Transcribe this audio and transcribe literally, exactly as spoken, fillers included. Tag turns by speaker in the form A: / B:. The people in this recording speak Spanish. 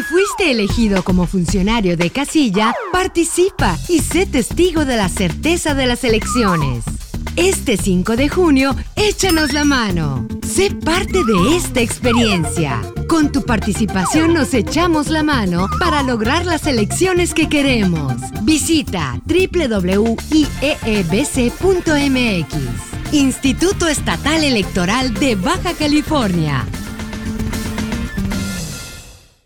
A: fuiste elegido como funcionario de casilla, participa y sé testigo de la certeza de las elecciones. Este cinco de junio, échanos la mano. Sé parte de esta experiencia. Con tu participación nos echamos la mano para lograr las elecciones que queremos. Visita doble u doble u doble u punto i e e b c punto m x. Instituto Estatal Electoral de Baja California.